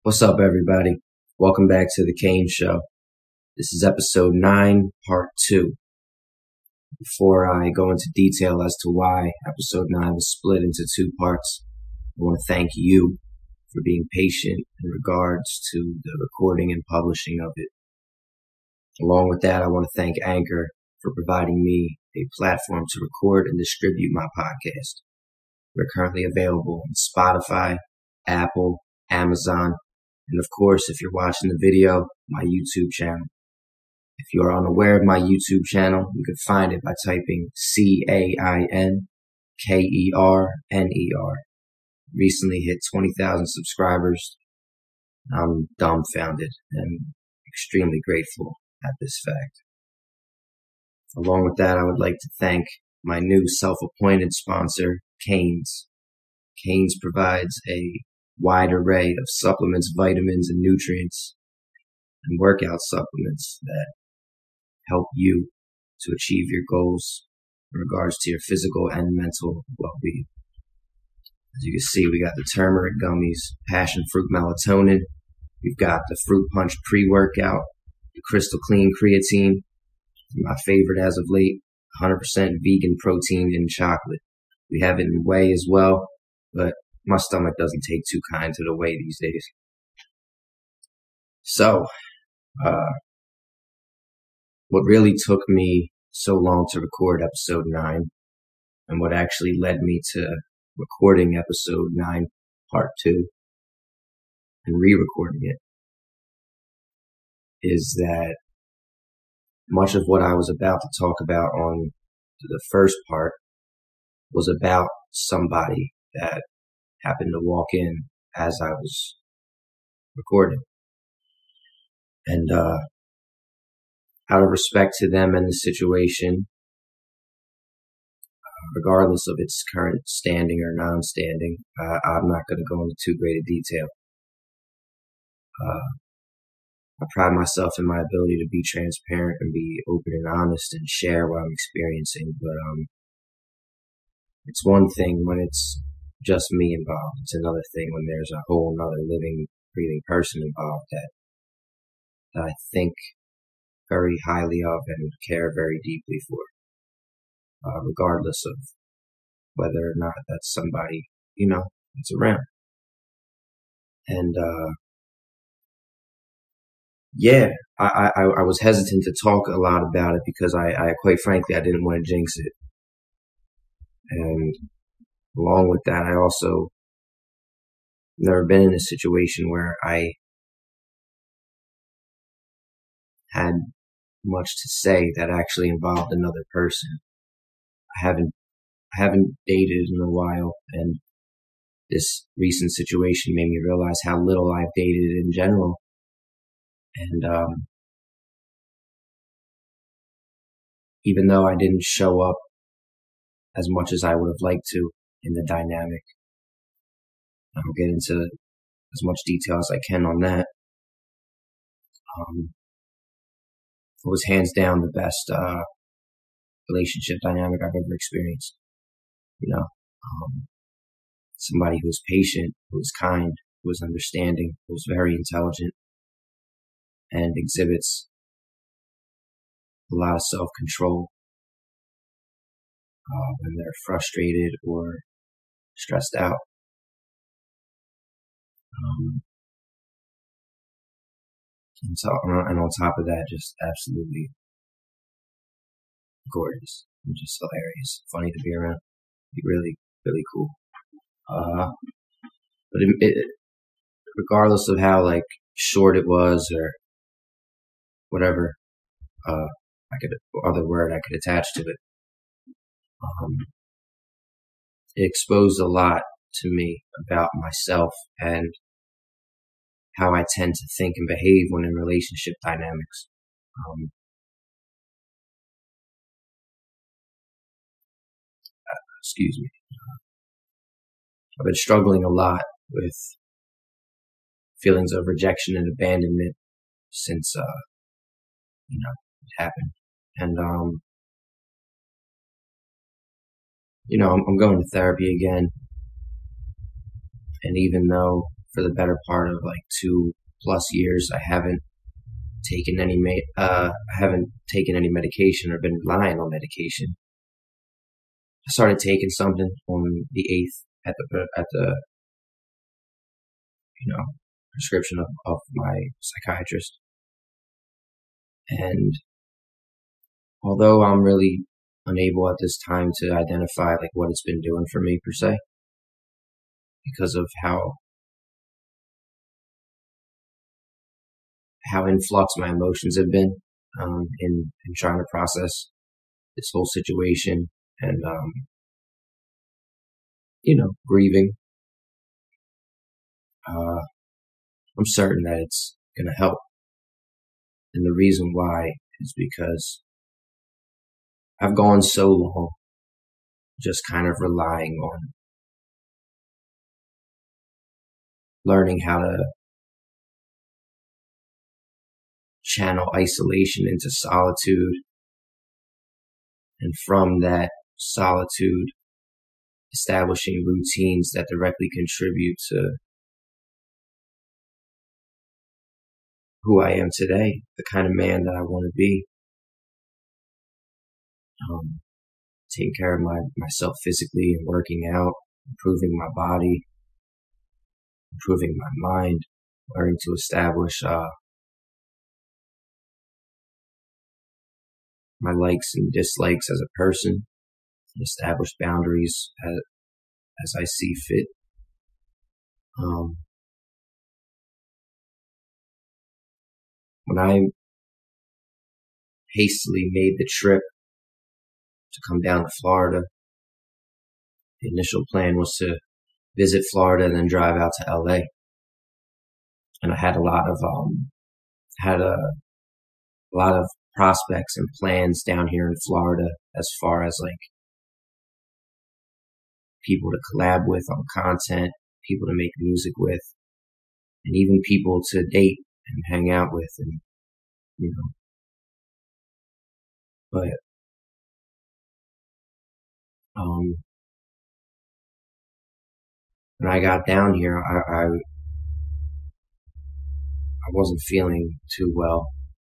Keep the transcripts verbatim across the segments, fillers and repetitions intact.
What's up, everybody? Welcome back to the Kane Show. This is episode nine, part two. Before I go into detail as to why episode nine was split into two parts, I want to thank you for being patient in regards to the recording and publishing of it. Along with that, I want to thank Anchor for providing me a platform to record and distribute my podcast. We're currently available on Spotify, Apple, Amazon, and of course, if you're watching the video, my YouTube channel. If you are unaware of my YouTube channel, you can find it by typing C A I N K E R N E R. Recently hit twenty thousand subscribers. I'm dumbfounded and extremely grateful at this fact. Along with that, I would like to thank my new self-appointed sponsor, Cane's. Cane's provides a wide array of supplements, vitamins, and nutrients and workout supplements that help you to achieve your goals in regards to your physical and mental well-being. As you can see, we got the turmeric gummies, passion fruit melatonin. We've got the fruit punch pre-workout, the crystal clean creatine, my favorite as of late, one hundred percent vegan protein in chocolate. We have it in whey as well, but my stomach doesn't take too kind to the whey these days. So, uh, what really took me so long to record episode nine, and what actually led me to recording episode nine, part two, and re-recording it, is that much of what I was about to talk about on the first part was about somebody that happened to walk in as I was recording. And uh, out of respect to them and the situation, regardless of its current standing or non-standing, uh, I'm not going to go into too great a detail. Uh, I pride myself in my ability to be transparent and be open and honest and share what I'm experiencing, but um, it's one thing when it's just me involved. It's another thing when there's a whole other living, breathing person involved that, that I think very highly of and care very deeply for, uh, regardless of whether or not that's somebody, you know, that's around. And, uh, yeah, I, I, I was hesitant to talk a lot about it because I, I quite frankly, I didn't want to jinx it. And along with that, I also never been in a situation where I had much to say that actually involved another person. I haven't, I haven't dated in a while, and this recent situation made me realize how little I've dated in general. And um, even though I didn't show up as much as I would have liked to in the dynamic, I'll get into as much detail as I can on that. Um, it was hands down the best uh, relationship dynamic I've ever experienced. You know, um, somebody who was patient, who was kind, who was understanding, who was very intelligent, and exhibits a lot of self-control uh, when they're frustrated or stressed out. Um, and, so, and on top of that, just absolutely gorgeous and just hilarious, funny to be around. Really, really cool. Uh, but it, it, regardless of how like short it was or whatever, uh, I could other word I could attach to it. Um, it exposed a lot to me about myself and how I tend to think and behave when in relationship dynamics. Um, excuse me. I've been struggling a lot with feelings of rejection and abandonment since, uh, you know, it happened. And, um, you know, I'm, I'm going to therapy again. And even though for the better part of like two plus years, I haven't taken any ma- uh, I haven't taken any medication or been relying on medication. I started taking something on the eighth at the at the you know prescription of, of my psychiatrist, and although I'm really unable at this time to identify like what it's been doing for me per se, because of how how in flux my emotions have been um, in in trying to process this whole situation, and um, you know grieving. Uh, I'm certain that it's gonna help, and the reason why is because I've gone so long just kind of relying on learning how to channel isolation into solitude, and from that solitude, establishing routines that directly contribute to who I am today, the kind of man that I want to be. Um, taking care of my, myself physically and working out, improving my body, improving my mind, learning to establish uh, my likes and dislikes as a person, establish boundaries as, as I see fit. Um, when I hastily made the trip to come down to Florida, the initial plan was to visit Florida and then drive out to L A. And I had a lot of um, had a, a lot of prospects and plans down here in Florida as far as like people to collab with on content, people to make music with, and even people to date and hang out with, and you know. But um, when I got down here, I, I I wasn't feeling too well.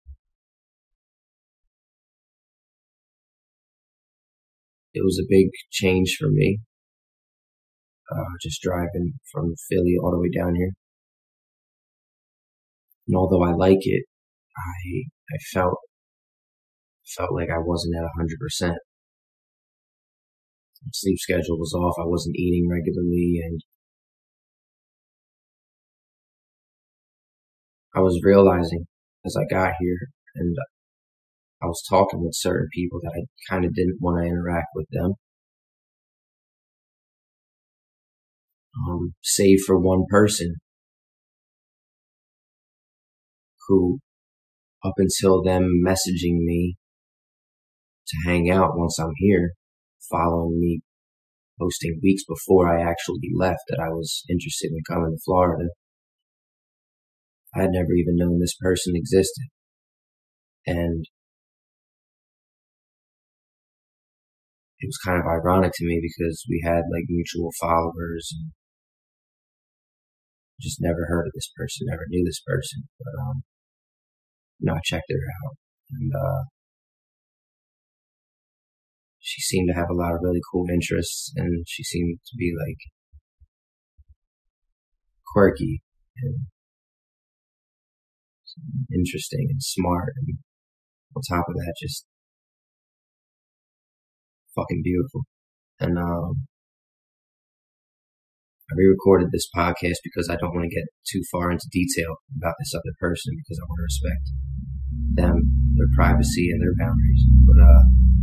It was a big change for me, uh, just driving from Philly all the way down here. And although I like it, I I felt felt like I wasn't at a hundred percent. Sleep schedule was off. I wasn't eating regularly, and I was realizing as I got here, and I was talking with certain people that I kind of didn't want to interact with them. Um, save for one person who, up until them messaging me to hang out once I'm here, following me, posting weeks before I actually left that I was interested in coming to Florida, I had never even known this person existed. And it was kind of ironic to me because we had like mutual followers and just never heard of this person, never knew this person. But, um, you know, I checked her out, and, uh, she seemed to have a lot of really cool interests, and she seemed to be like quirky and interesting and smart, and on top of that, just fucking beautiful. And um, I re-recorded this podcast because I don't want to get too far into detail about this other person because I want to respect them, their privacy, and their boundaries. But uh,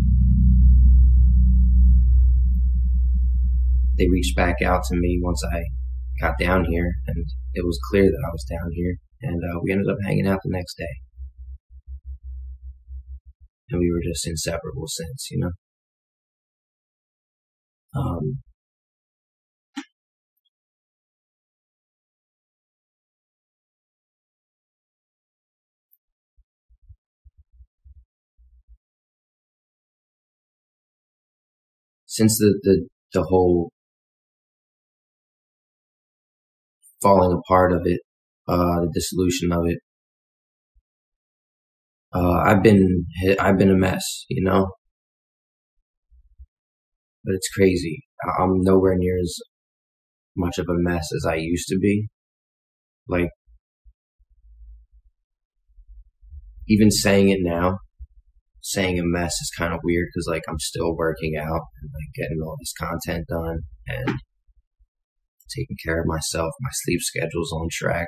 they reached back out to me once I got down here, and it was clear that I was down here, and uh, we ended up hanging out the next day. And we were just inseparable since, you know. Um, since the, the, the whole falling apart of it, uh, the dissolution of it. Uh, I've been, I've been a mess, you know, but it's crazy. I'm nowhere near as much of a mess as I used to be. Like, even saying it now, saying a mess is kind of weird because, like, I'm still working out and, like, getting all this content done and taking care of myself. My sleep schedule's on track.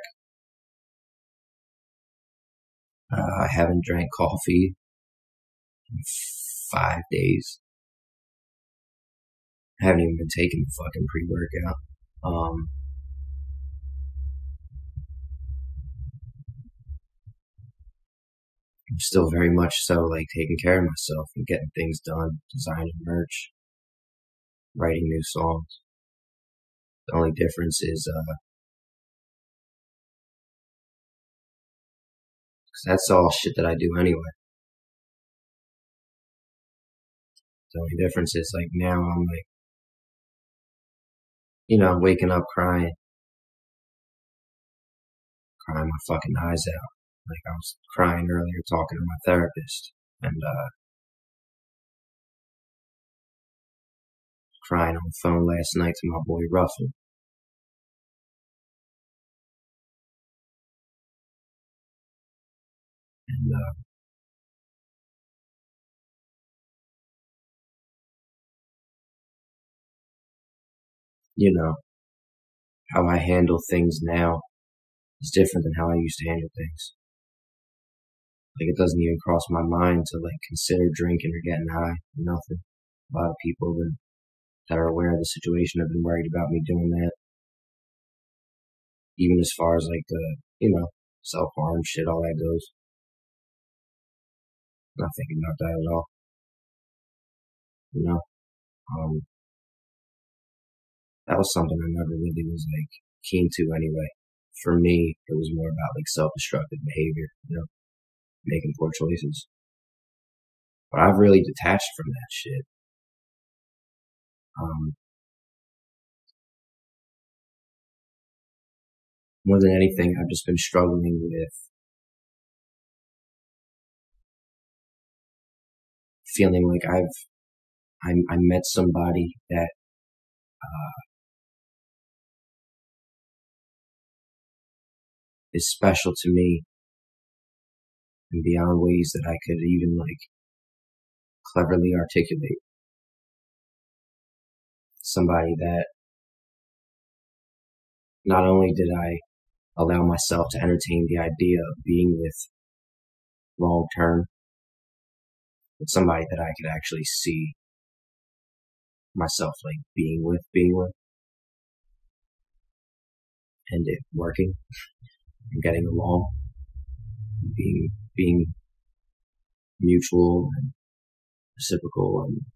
Uh, I haven't drank coffee in five days. I haven't even been taking the fucking pre-workout. Um, I'm still very much so, like, taking care of myself and getting things done, designing merch, writing new songs. The only difference is, uh, cause that's all shit that I do anyway. The only difference is, like, now I'm like, you know, waking up crying, crying my fucking eyes out. Like, I was crying earlier talking to my therapist and, uh, crying on the phone last night to my boy Ruffin. And, uh, you know, how I handle things now is different than how I used to handle things. Like, it doesn't even cross my mind to, like, consider drinking or getting high. Nothing. A lot of people that, that are aware of the situation have been worried about me doing that. Even as far as, like, the, you know, self-harm shit, all that goes. Not thinking about that at all. You know? Um, that was something I never really was, like, keen to anyway. For me, it was more about, like, self-destructive behavior, you know? Making poor choices. But I've really detached from that shit. Um, more than anything, I've just been struggling with feeling like I've, I, I met somebody that, uh, is special to me and beyond ways that I could even, like, cleverly articulate. Somebody that not only did I allow myself to entertain the idea of being with long term, but somebody that I could actually see myself, like, being with, being with, and it working, and getting along, and being, being mutual and reciprocal and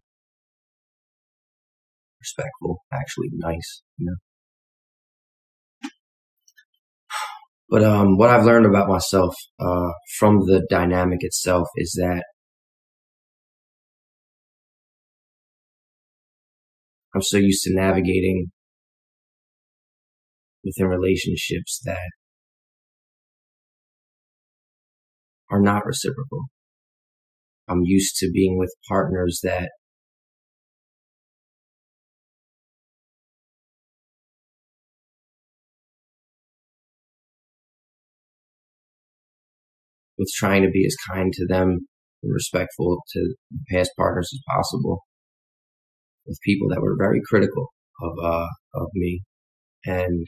respectful, actually nice, you know. But um, what I've learned about myself uh, from the dynamic itself is that I'm so used to navigating within relationships that are not reciprocal. I'm used to being with partners that with trying to be as kind to them and respectful to past partners as possible, with people that were very critical of uh of me, and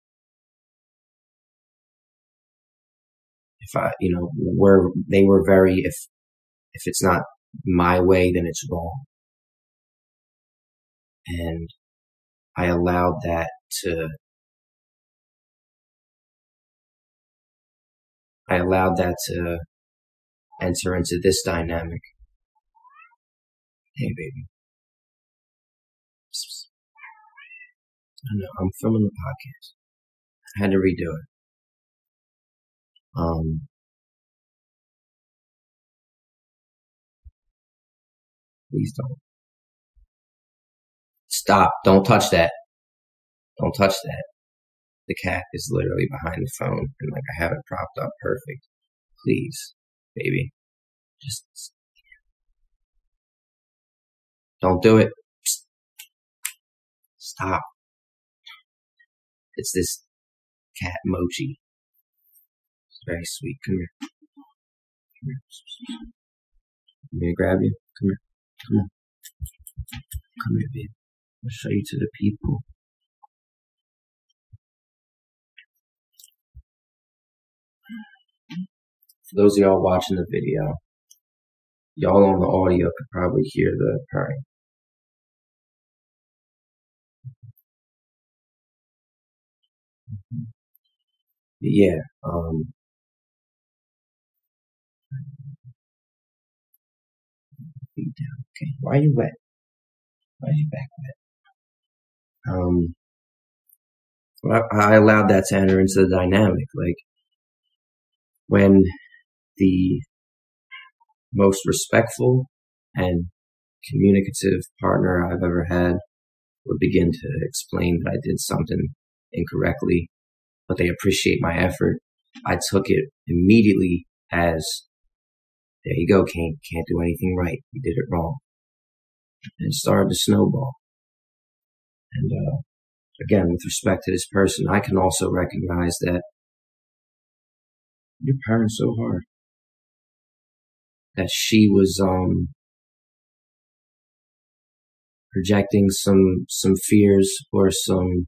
if I, you know, were they were very, if if it's not my way, then it's wrong, and I allowed that to I allowed that to enter into this dynamic. Hey, baby. I know, I'm filming the podcast. I had to redo it. Um, please don't. Stop. Don't touch that. Don't touch that. the cat is literally behind the phone, and like I have it propped up perfect. Please, baby, just don't do it. Stop. It's this cat Mochi. It's very sweet. Come here. Come here. I'm gonna grab you. Come here. Come on. Come here, babe. I'll show you to the people. For those of y'all watching the video, y'all on the audio could probably hear the purring. But yeah, um, feet down. Okay, why are you wet? Why is your back wet? Um, well, I, I allowed that to enter into the dynamic. Like, when the most respectful and communicative partner I've ever had would begin to explain that I did something incorrectly, but they appreciate my effort, I took it immediately as, there you go, Kane, can't do anything right, you did it wrong. And it started to snowball. And uh, again, with respect to this person, I can also recognize that you're purring so hard. That she was um, projecting some some fears or some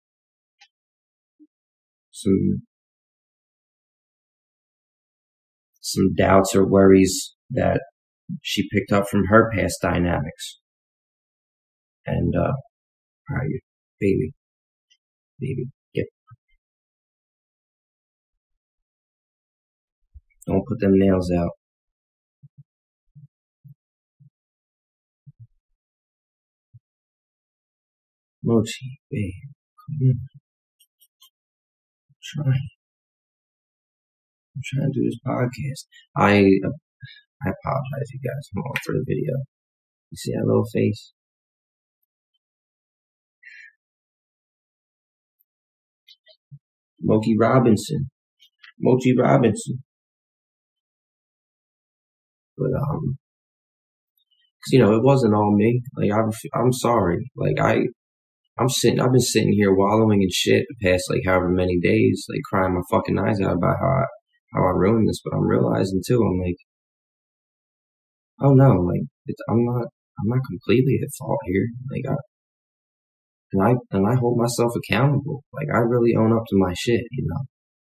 some some doubts or worries that she picked up from her past dynamics. And uh, all right, baby, baby, get. Don't put them nails out. Mochi, babe, come in. I'm trying. I'm trying to do this podcast. I uh, I apologize, you guys. I'm on for the video. You see that little face? Mochi Robinson. Mochi Robinson. But, um, cause, you know, it wasn't all me. Like, I'm, I'm sorry. Like, I, I'm sitting, I've been sitting here wallowing in shit the past, like, however many days, like, crying my fucking eyes out about how I, how I ruined this. But I'm realizing, too, I'm like, oh no, like, it's, I'm not, I'm not completely at fault here. Like, I, and I, and I hold myself accountable. Like, I really own up to my shit, you know?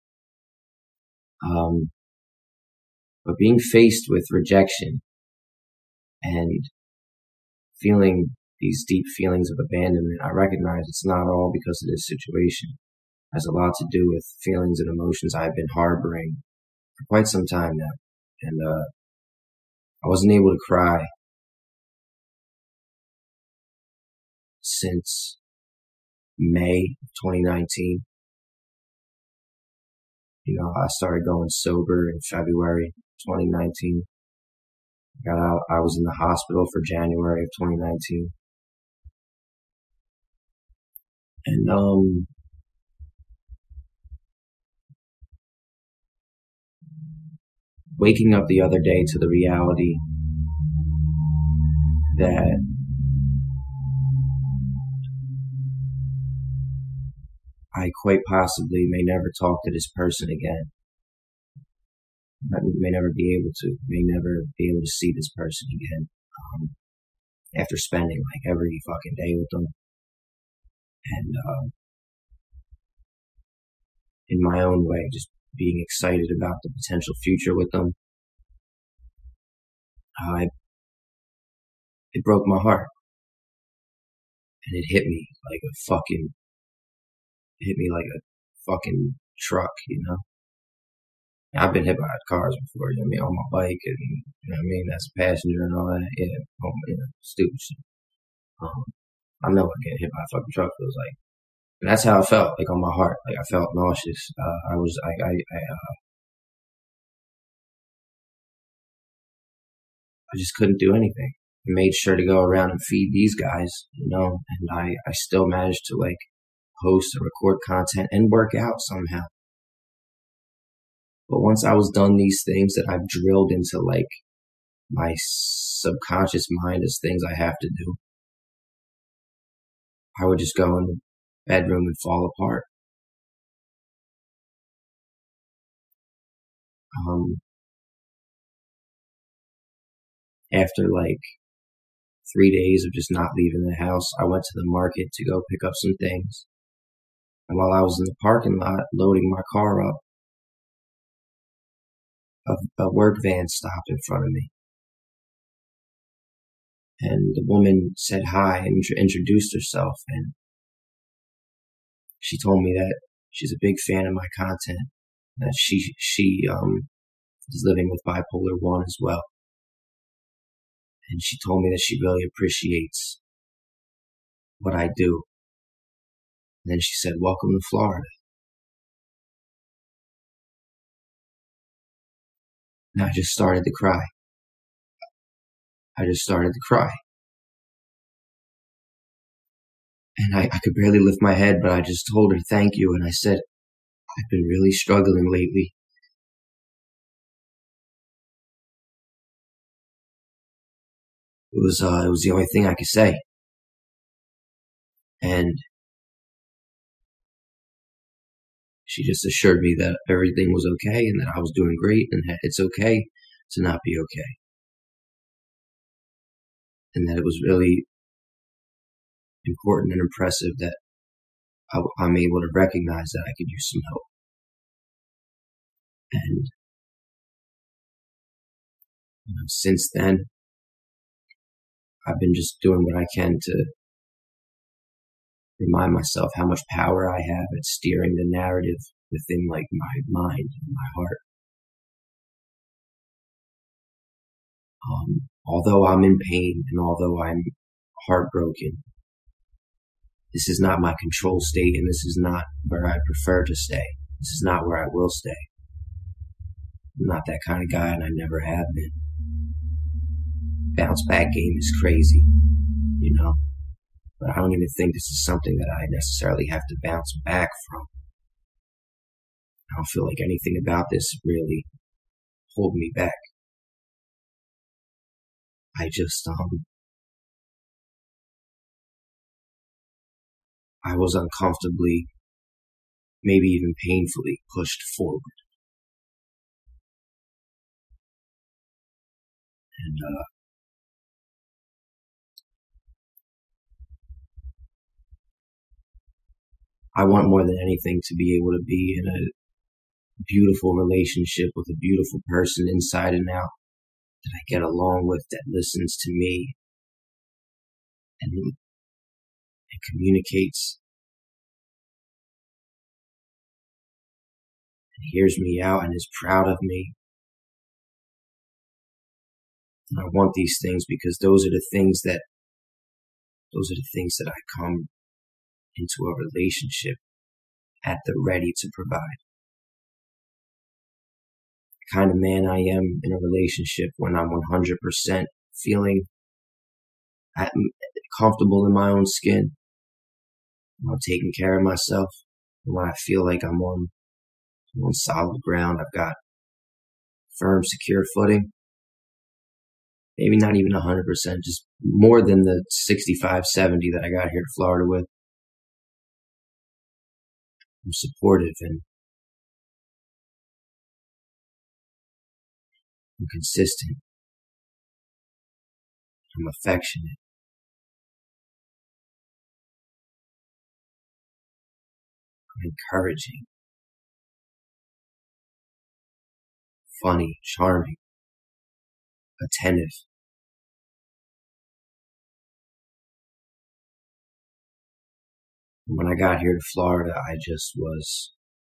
Um, but being faced with rejection and feeling these deep feelings of abandonment, I recognize it's not all because of this situation. It has a lot to do with feelings and emotions I've been harboring for quite some time now. And, uh, I wasn't able to cry since May of twenty nineteen. You know, I started going sober in February twenty nineteen. Got out, I was in the hospital for January of twenty nineteen. And, um, waking up the other day to the reality that I quite possibly may never talk to this person again. I may never be able to, may never be able to see this person again. Um, after spending like every fucking day with them. And, um, in my own way, just being excited about the potential future with them. Uh, it, it broke my heart. And it hit me like a fucking, it hit me like a fucking truck, you know? I've been hit by cars before, you know what I mean, on my bike and, you know what I mean, as a passenger and all that, yeah, oh, you know, stupid shit. Um, I know what getting hit by a fucking truck feels like. And that's how I felt, like on my heart, like I felt nauseous. Uh, I was, I, I, I, uh, I just couldn't do anything. I made sure to go around and feed these guys, you know, and I, I still managed to like post or record content and work out somehow. But once I was done these things that I've drilled into like my subconscious mind as things I have to do, I would just go in the bedroom and fall apart. Um, after like three days of just not leaving the house, I went to the market to go pick up some things. And while I was in the parking lot loading my car up, a, a work van stopped in front of me. And the woman said hi and introduced herself. And she told me that she's a big fan of my content, that she, she, um, is living with bipolar one as well. And she told me that she really appreciates what I do. And then she said, "Welcome to Florida." And I just started to cry. I just started to cry. And I, I could barely lift my head, but I just told her thank you. And I said, "I've been really struggling lately. It was, uh, it was the only thing I could say." And she just assured me that everything was okay and that I was doing great and that it's okay to not be okay. And that it was really important and impressive that I, I'm able to recognize that I could use some help. And you know, since then, I've been just doing what I can to remind myself how much power I have at steering the narrative within like my mind and my heart. Um, although I'm in pain and although I'm heartbroken, this is not my control state, and this is not where I prefer to stay. This is not where I will stay. I'm not that kind of guy, and I never have been. Bounce back game is crazy, you know, but I don't even think this is something that I necessarily have to bounce back from. I don't feel like anything about this really hold me back. I just, um, I was uncomfortably, maybe even painfully pushed forward. And, uh, I want more than anything to be able to be in a beautiful relationship with a beautiful person inside and out that I get along with, that listens to me and, and communicates and hears me out and is proud of me. And I want these things because those are the things that those are the things that I come into a relationship at the ready to provide. The kind of man I am in a relationship when I'm one hundred percent feeling at, comfortable in my own skin, when I'm taking care of myself, and when I feel like I'm on, I'm on solid ground, I've got firm, secure footing. Maybe not even one hundred percent, just more than the sixty-five, seventy that I got here to Florida with. I'm supportive and I'm consistent. I'm affectionate. I'm encouraging. Funny, charming, attentive. When I got here to Florida, I just was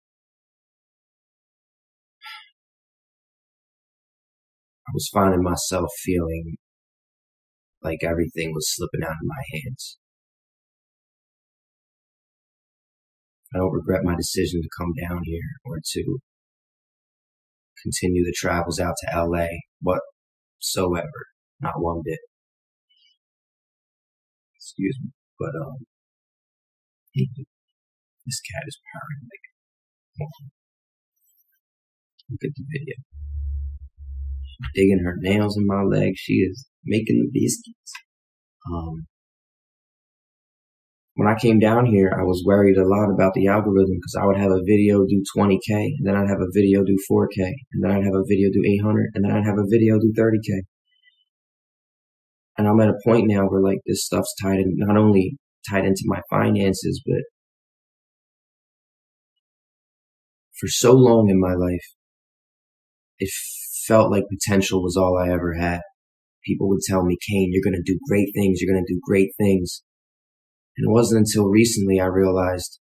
I was finding myself feeling like everything was slipping out of my hands. I don't regret my decision to come down here or to continue the travels out to L A whatsoever. Not one bit. Excuse me. But, um, This cat is purring like, look at the video. She's digging her nails in my leg. She is making the biscuits. Um, when I came down here, I was worried a lot about the algorithm because I would have a video do twenty K, and then I'd have a video do four K, and then I'd have a video do eight hundred, and then I'd have a video do thirty K. And I'm at a point now where like this stuff's tied in, not only tied into my finances, but for so long in my life, it felt like potential was all I ever had. People would tell me, Kane, you're going to do great things. You're going to do great things. And it wasn't until recently I realized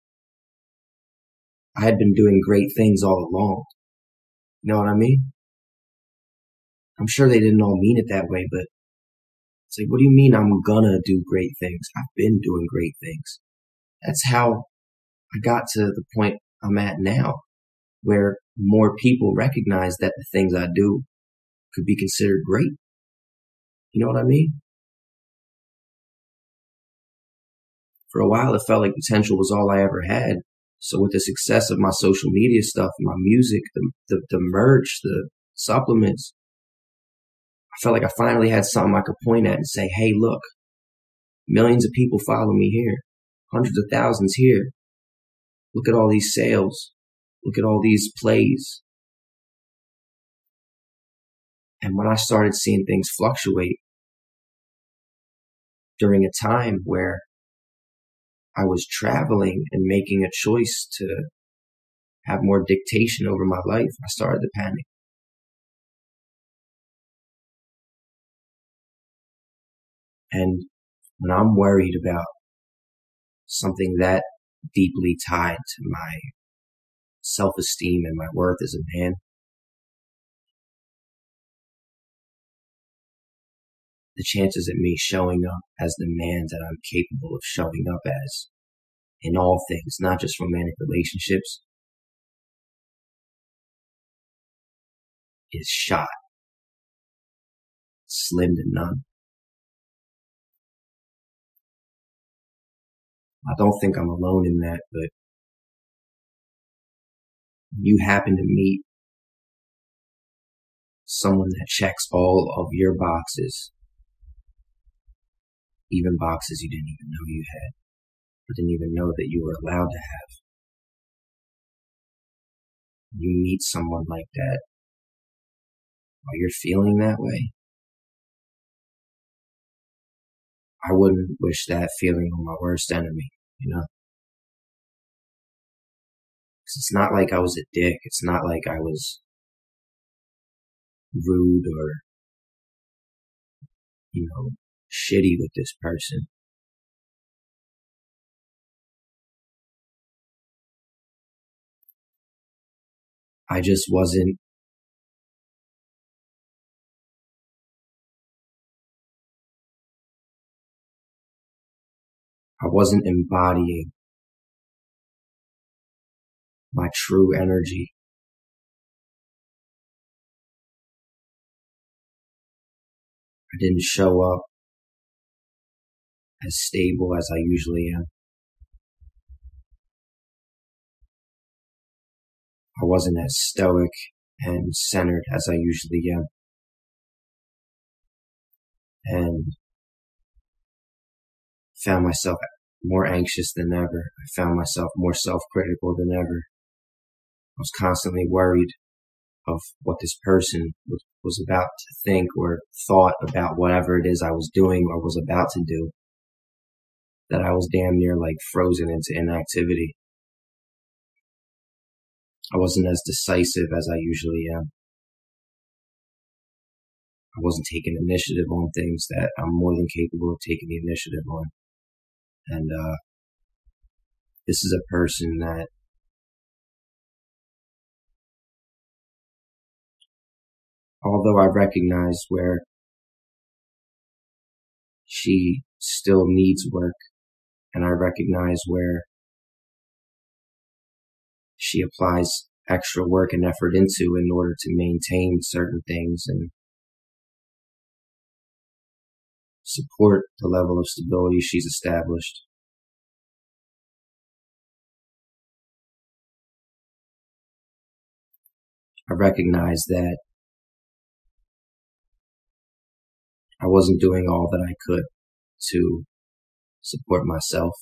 I had been doing great things all along. You know what I mean? I'm sure they didn't all mean it that way, but it's like, what do you mean I'm gonna do great things? I've been doing great things. That's how I got to the point I'm at now, where more people recognize that the things I do could be considered great. You know what I mean? For a while, it felt like potential was all I ever had. So with the success of my social media stuff, my music, the, the, the merch, the supplements, I felt like I finally had something I could point at and say, hey, look, millions of people follow me here, hundreds of thousands here. Look at all these sales. Look at all these plays. And when I started seeing things fluctuate during a time where I was traveling and making a choice to have more dictation over my life, I started to panic. And when I'm worried about something that deeply tied to my self-esteem and my worth as a man, the chances of me showing up as the man that I'm capable of showing up as in all things, not just romantic relationships, is shot. Slim to none. I don't think I'm alone in that, but you happen to meet someone that checks all of your boxes, even boxes you didn't even know you had, or didn't even know that you were allowed to have. You meet someone like that while you're feeling that way, I wouldn't wish that feeling on my worst enemy, you know? Because it's not like I was a dick. It's not like I was rude or, you know, shitty with this person. I just wasn't I wasn't embodying my true energy. I didn't show up as stable as I usually am. I wasn't as stoic and centered as I usually am. And found myself more anxious than ever. I found myself more self-critical than ever. I was constantly worried of what this person was, was about to think or thought about whatever it is I was doing or was about to do. That I was damn near like frozen into inactivity. I wasn't as decisive as I usually am. I wasn't taking initiative on things that I'm more than capable of taking the initiative on. And uh, this is a person that although I recognize where she still needs work, and I recognize where she applies extra work and effort into in order to maintain certain things and support the level of stability she's established. I recognized that I wasn't doing all that I could to support myself,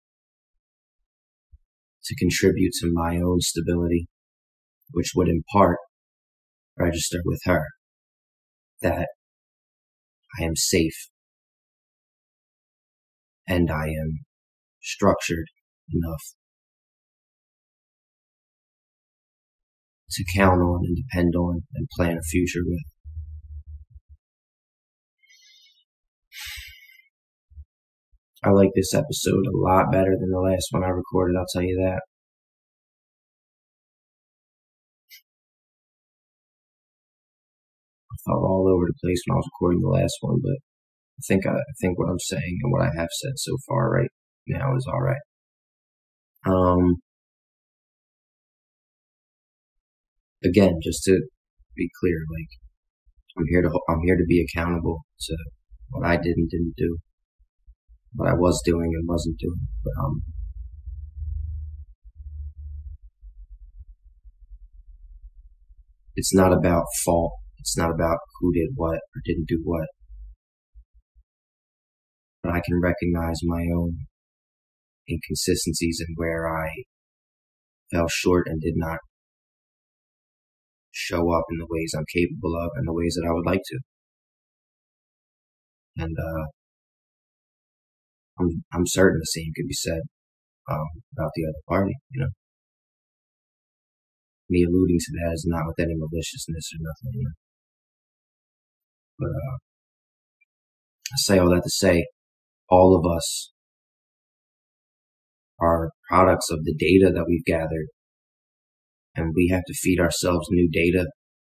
to contribute to my own stability, which would in part register with her that I am safe and I am structured enough to count on and depend on and plan a future with. I like this episode a lot better than the last one I recorded, I'll tell you that. I felt all over the place when I was recording the last one, but I think I, I think what I'm saying and what I have said so far right now is all right. Um, again, just to be clear, like I'm here to I'm here to be accountable to what I did and didn't do, what I was doing and wasn't doing. But um, it's not about fault. It's not about who did what or didn't do what. But I can recognize my own inconsistencies and where I fell short and did not show up in the ways I'm capable of and the ways that I would like to. And uh, I'm I'm certain the same could be said um, about the other party. You know, me alluding to that is not with any maliciousness or nothing. You know, but uh, I say all that to say, all of us are products of the data that we've gathered, and we have to feed ourselves new data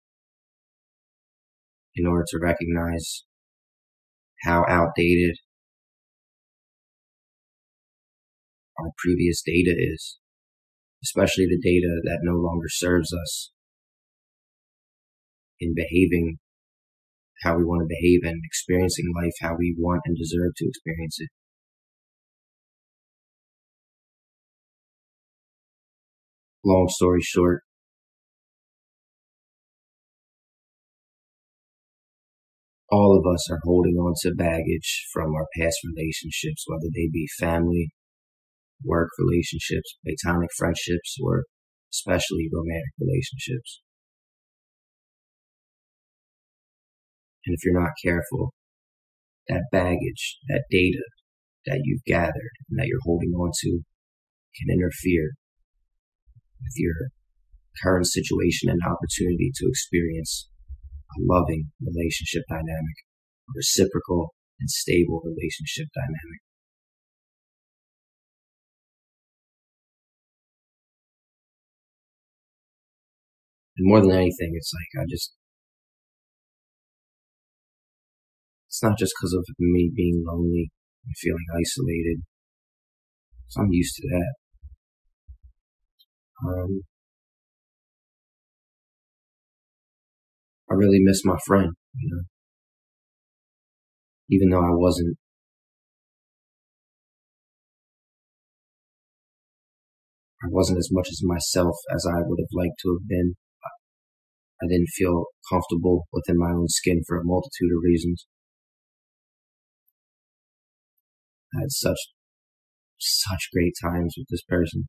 in order to recognize how outdated our previous data is, especially the data that no longer serves us in behaving how we want to behave and experiencing life how we want and deserve to experience it. Long story short, all of us are holding on to baggage from our past relationships, whether they be family, work relationships, platonic friendships, or especially romantic relationships. And if you're not careful, that baggage, that data that you've gathered and that you're holding on to can interfere with your current situation and opportunity to experience a loving relationship dynamic, a reciprocal and stable relationship dynamic. And more than anything, it's like I just, it's not just because of me being lonely and feeling isolated. So I'm used to that. Um, I really miss my friend, you know, even though I wasn't, I wasn't as much as myself as I would have liked to have been. I didn't feel comfortable within my own skin for a multitude of reasons. I had such, such great times with this person.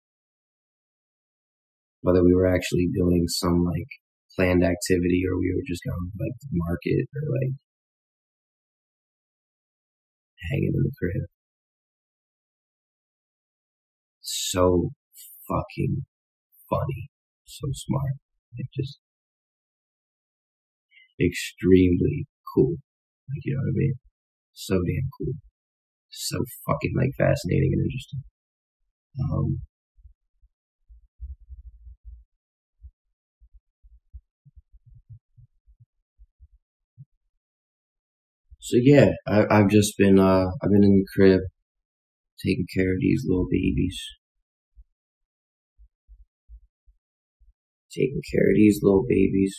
Whether we were actually doing some like planned activity or we were just going to like the market or like hanging in the crib. So fucking funny. So smart. Like just extremely cool. Like, you know what I mean? So damn cool. So fucking like fascinating and interesting. Um, so yeah, I, I've just been, uh, I've been in the crib taking care of these little babies. Taking care of these little babies.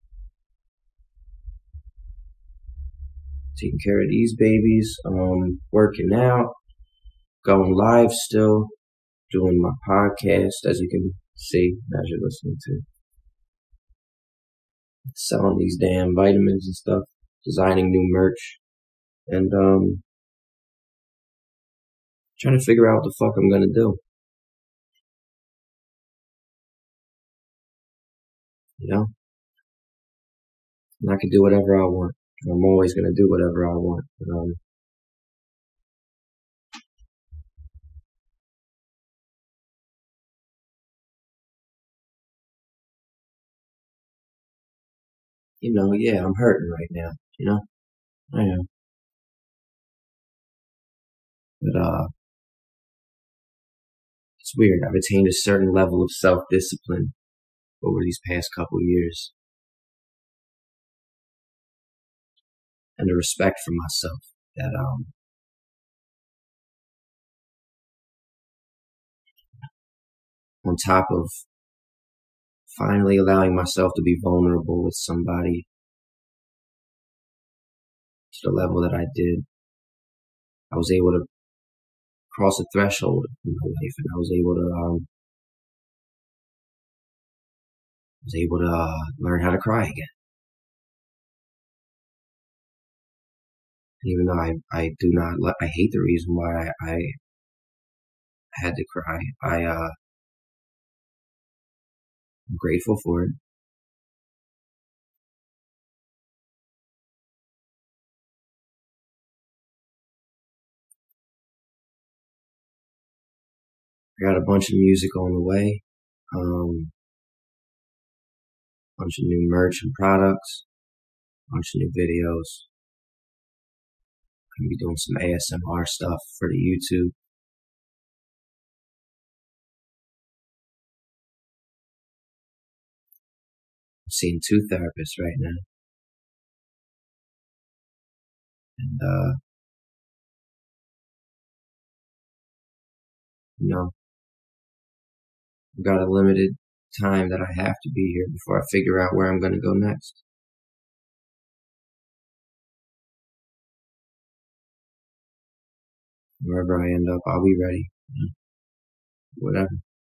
Taking care of these babies, um, working out, going live still, doing my podcast, as you can see, as you're listening to. selling these damn vitamins and stuff, designing new merch, and um, trying to figure out what the fuck I'm gonna do. You know, and I can do whatever I want. I'm always gonna do whatever I want. Um, you know, yeah, I'm hurting right now. You know, I am, but uh, it's weird. I've attained a certain level of self-discipline over these past couple years, and a respect for myself that um, on top of finally allowing myself to be vulnerable with somebody to the level that I did, I was able to cross a threshold in my life, and I was able to um, was able to uh, learn how to cry again. Even though I, I do not, I hate the reason why I, I had to cry. I, uh, I'm grateful for it. I got a bunch of music on the way. Um, bunch of new merch and products. Bunch of new videos. Gonna be doing some A S M R stuff for the YouTube. I'm seeing two therapists right now. And, uh, you know, I've got a limited time that I have to be here before I figure out where I'm going to go next. Wherever I end up, I'll be ready. You know, whatever.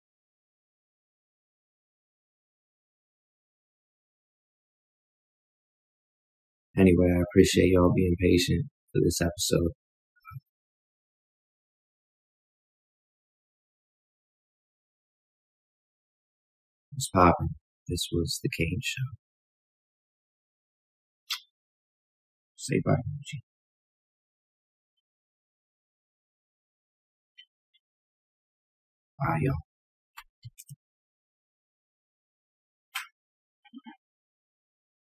Anyway, I appreciate y'all being patient for this episode. What's poppin'? This was the Kane Show. Say bye, Gucci. Bye, y'all.